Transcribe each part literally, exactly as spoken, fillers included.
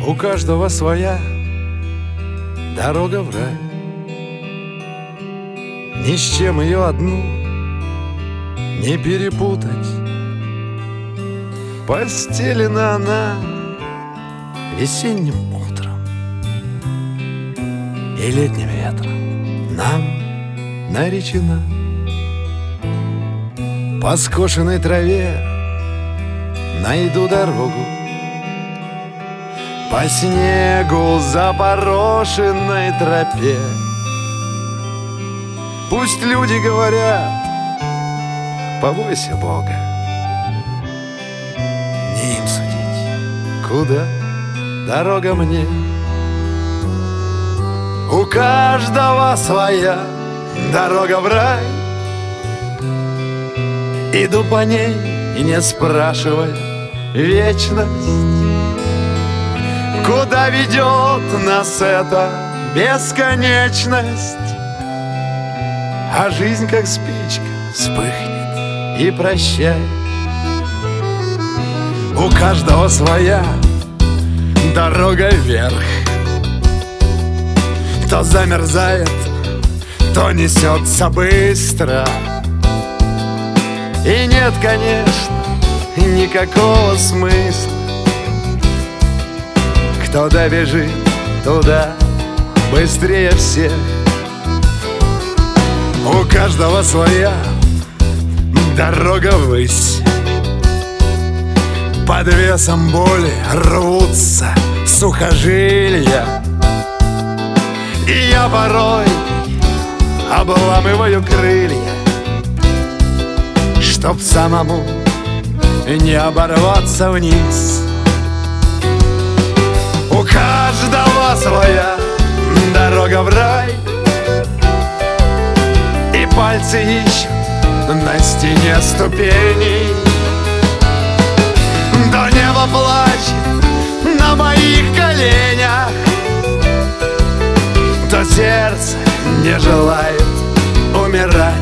У каждого своя дорога в рай. Ни с чем ее одну не перепутать. Постелена она весенним утром и летним ветром нам наречена. По скошенной траве найду дорогу, по снегу запорошенной тропе. Пусть люди говорят: побойся Бога. Не им судить, куда дорога мне. У каждого своя дорога в рай. Иду по ней и не спрашивая вечность, куда ведет нас эта бесконечность. А жизнь, как спичка, вспыхнет и прощай. У каждого своя дорога вверх. То замерзает, то несется быстро. И нет, конечно, никакого смысла, кто добежит туда быстрее всех. У каждого своя дорога ввысь. Под весом боли рвутся сухожилия, и я порой обламываю крылья, чтоб самому не оборваться вниз. У каждого своя дорога в рай. И пальцы ищут на стене ступеней. До неба плачет на моих коленях, то сердце не желает умирать.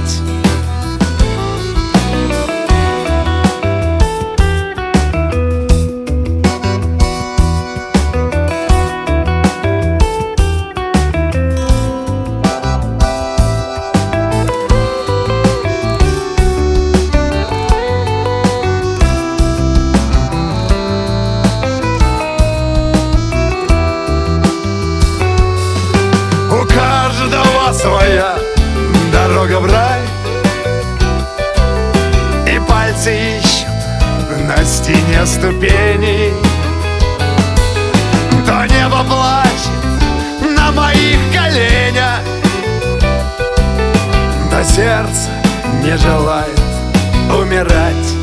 Своя дорога в рай. И пальцы ищут на стене ступеней. То небо плачет на моих коленях, то сердце не желает умирать.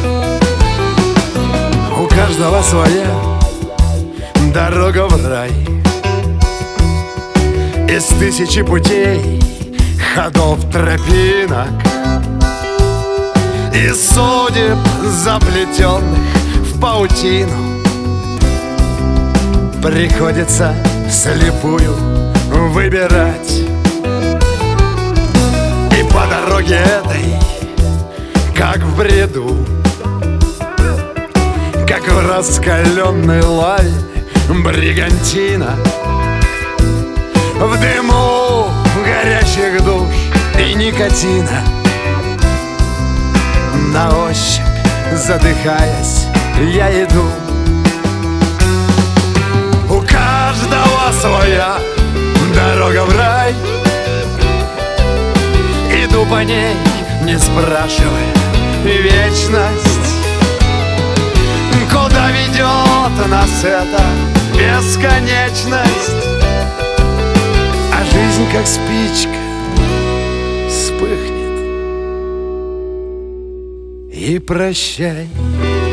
У каждого своя дорога в рай. Из тысячи путей, ходов, тропинок, из судеб, заплетенных в паутину, приходится вслепую выбирать. И по дороге этой, как в бреду, как в раскаленной лаве бригантина, в дыму горящих душ и никотина, на ощупь задыхаясь, я иду. У каждого своя дорога в рай. Иду по ней, не спрашивая вечность, куда ведет нас эта бесконечность. А жизнь, как спичка, вспыхнет и прощай.